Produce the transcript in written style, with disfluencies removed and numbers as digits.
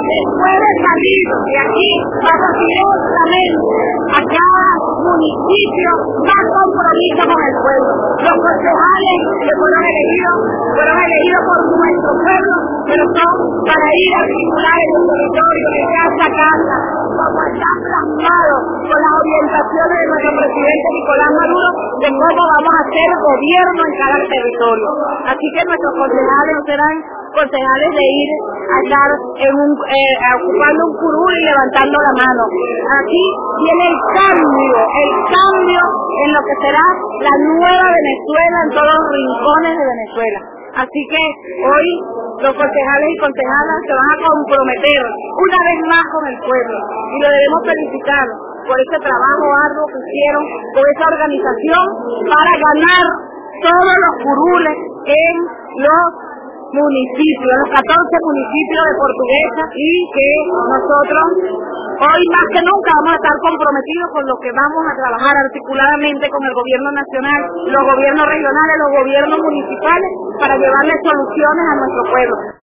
después de salir de aquí, vamos directamente a cada municipio más compromiso con el pueblo. Los concejales que fueron elegidos por nuestro pueblo, pero son para ir a articular en el territorio de casa a casa, como está plasmado con las orientaciones de nuestro presidente Nicolás Maduro, de cómo vamos a hacer gobierno en cada territorio. Así que nuestros concejales no serán concejales de ir a estar ocupando un curul y levantando la mano. Aquí viene el cambio en lo que será la nueva Venezuela en todos los rincones de Venezuela. Así que hoy los concejales y concejalas se van a comprometer una vez más con el pueblo y lo debemos felicitar por ese trabajo arduo que hicieron, por esa organización para ganar todos los curules en los municipios, los 14 municipios de Portuguesa, y que nosotros hoy más que nunca vamos a estar comprometidos con lo que vamos a trabajar articuladamente con el gobierno nacional, los gobiernos regionales, los gobiernos municipales, para llevarle soluciones a nuestro pueblo.